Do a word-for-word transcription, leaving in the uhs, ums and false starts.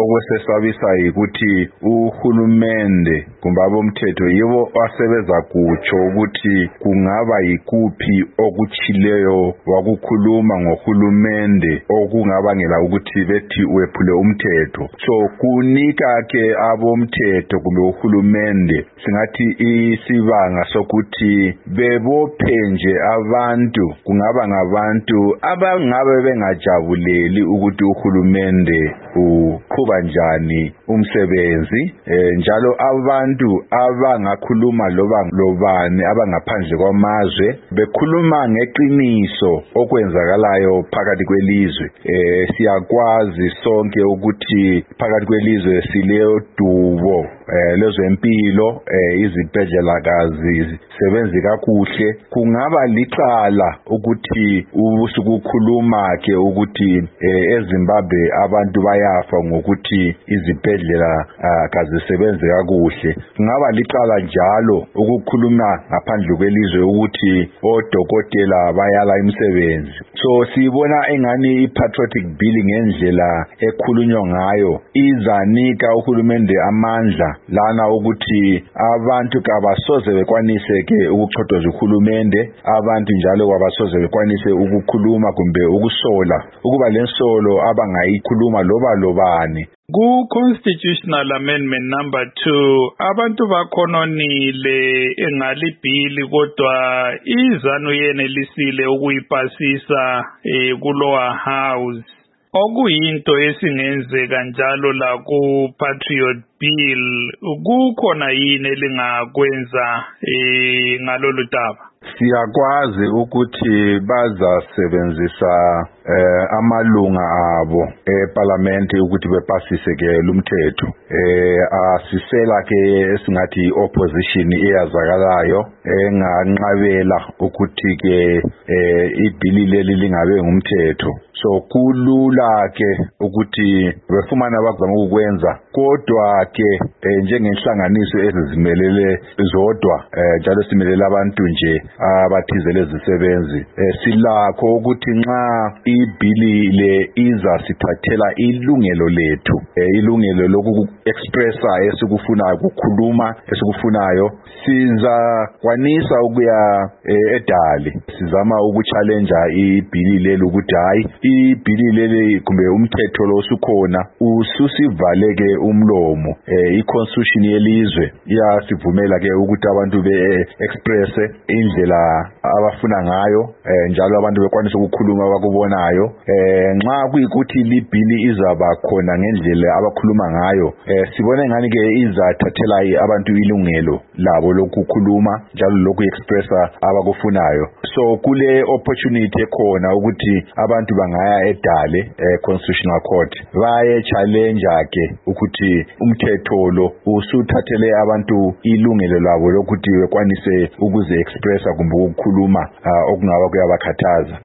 okwesesabisa ukuthi uhulumende kumbe abomthetho yibo asebenza kutsho ukuthi kungaba yikuphi okuchileyo wakukhuluma ngohulumende okungabangela ukuthi bethi wephule umthetho. So kunika ke abomthetho kumbe uhulumende singathi isibanga sokuthi bebophe nje abantu, kungaba ngabantu abangabe bengajabuleli ukuthi uhulumende uqhuba njani umsebenzi, eh, njalo abantu abangakhuluma loba lobani abangaphandle kwamazwe bekhuluma ngeqiniso okwenzakalayo phakathi kwelizwe. Eh, siyakwazi sonke ukuthi phakathi kwelizwe sileyo dubo eh, lezempilo, eh, izibhedlela kazi sebenzi kakuhle. Kungaba licala ukuthi usukukhuluma ke ukuthi eh, eZimbabwe abantu bayafa ngokuthi izibhedlela uh, kazisebenzi kakuhle. Kungaba licala njalo ukukhuluma ngaphandle kwelizwe ukuthi odokotela bayala imisebenzi. So sibona engani i-patriotic bill ngendlela ekhulunywa ngayo izanika uhulumende amandla lana ukuthi abantu kabasoze bekwanise ke ukuchothoza uhulumende, abantu njalo kabasoze bekwanise ukukhuluma kumbe ukusola ukuba lensolo abangayikhuluma loba lobani. Ku-Constitutional Amendment number two, abantu bakhononile engalibhili kodwa izanu yenelisile ukuyipasisa eh, kulower house. Okuyinto esingenzeka njalo la ku-Patriot Bill, kukhona yini elingakwenza eh, ngalolu daba? Siyakwazi ukuthi bazasebenzisa eh, amalunga abo eParliament ukuthi bepasise ke lumthetho. Eh, asisela ke esingathi opposition eyazakalayo enganqabela ukuthi ke eh, ibhili leli lingabe ngumthetho. So kulula ke ukuthi befumana abazama ukwenza, kodwa ke eh, njengenhlanganiso ezizimelele zodwa eh, njalo simelele abantu nje abathize lezisebenzi, eh, silakho ukuthi nxa ibhili le iza sithathela ilungelo lethu, eh, ilungelo loku expressa esikufunayo, ukukhuluma esikufunayo, siza kwanisa ukuya eh, edali sizama ukuchallenge ibhili leli ukuthi hayi ibhili leli kumbe umthetho lo usukhona ususivaleke umlomo. Eh, i-constitution yelizwe iyasivumela ke ukuthi abantu be express indlela abafuna ngayo, eh, njalo abantu bekwanisa ukukhuluma abakubonayo. Eh, nxa kuyikuthi libhili izaba khona ngendlela abakhuluma ngayo, eh, sibona ngani ke izathathela abantu ilungelo labo lokukhuluma njalo lokhu expressa abakufunayo. So kule opportunity ekhona ukuthi abantu bangaya edale eh, constitutional court baye challenge ke ukuthi umthetho lo usuthathele abantu ilungelo labo lokuthi bekwanise ukuze expressa kumbe ukukhuluma uh, okungaba kuyabakhathaza.